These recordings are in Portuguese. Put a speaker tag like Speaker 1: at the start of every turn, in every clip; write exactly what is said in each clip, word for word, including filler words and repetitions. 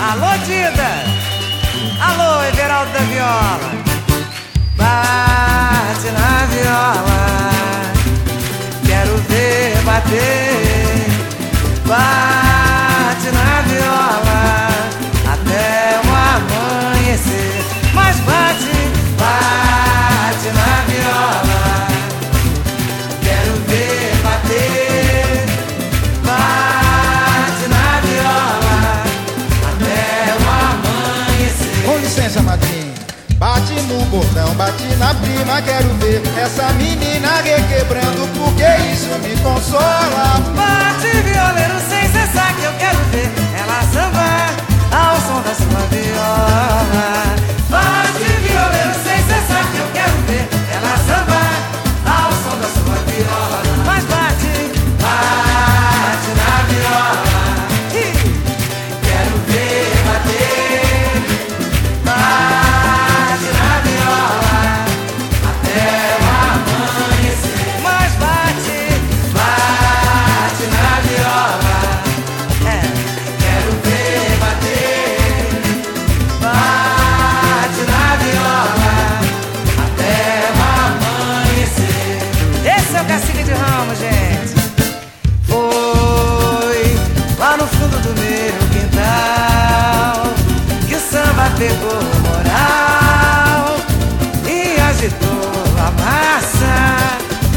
Speaker 1: Alô, Dida! Alô, Everaldo da Viola! Bate na viola, quero ver bater. Bate na viola até o amanhecer. Mas bate, bate na viola, quero ver bater. Bate na viola até o amanhecer.
Speaker 2: Com licença, madrinha. Bate no bordão, bate na prima, quero ver essa menina requebrando, porque isso me consola.
Speaker 1: Bate, violeiro, sem cessar, que eu quero ver ela sambar ao som da sua viola. Bate, violeiro, sem cessar, que eu quero ver ela sambar ao som da sua viola. Mas bate, bate na viola, quero ver bater. Bate na viola até o amanhecer. Mas bate, bate na viola, é, quero ver bater. Bate na viola até o amanhecer. Esse é o Cacique de Ramos, gente. Foi lá no fundo do meu quintal que o samba pegou moral e agitou a massa,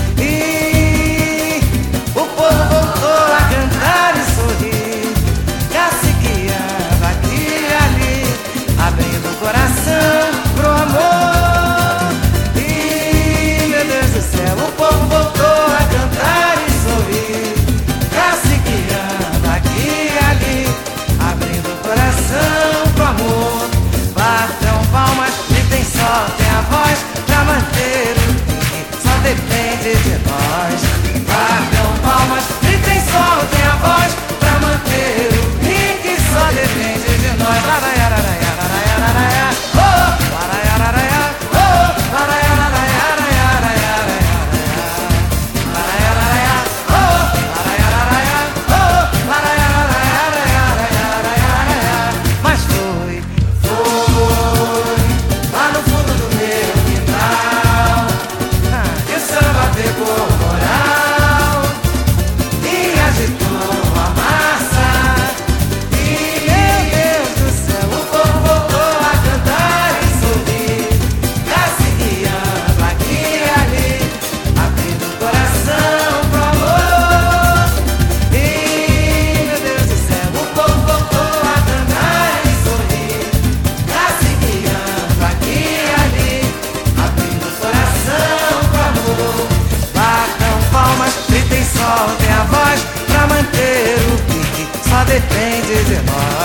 Speaker 1: e o povo voltou a cantar e sorrir, caciqueando aqui e ali, abrindo o coração pro amor. E, meu Deus do céu, o povo voltou a cantar e sorrir, caciqueando aqui e ali, abrindo o coração pro amor. Batam palmas, gritem só, tem a voz pra manter o pique, só depende de nós. Batam palmas, gritem só, tem a voz pra manter o pique, só depende de nós. Laraiararaiararaiararaia, oh, laraiararaia, oh, laraiararaiararaiararaia, laraiararaia, oh, laraiararaia, oh, laraiararaiararaiararaia. Mas foi, foi lá no fundo do meu quintal que o samba pegou moral e agitou a massa. E, meu Deus do céu, o povo voltou a cantar e sorrir, caciqueando aqui e ali, abrindo o coração pro amor. E, meu Deus do céu, o povo voltou a cantar e sorrir, caciqueando aqui e ali, abrindo o coração pro amor. Batam palmas, gritem sol, tem a voz pra manter o pique, só depende de nós.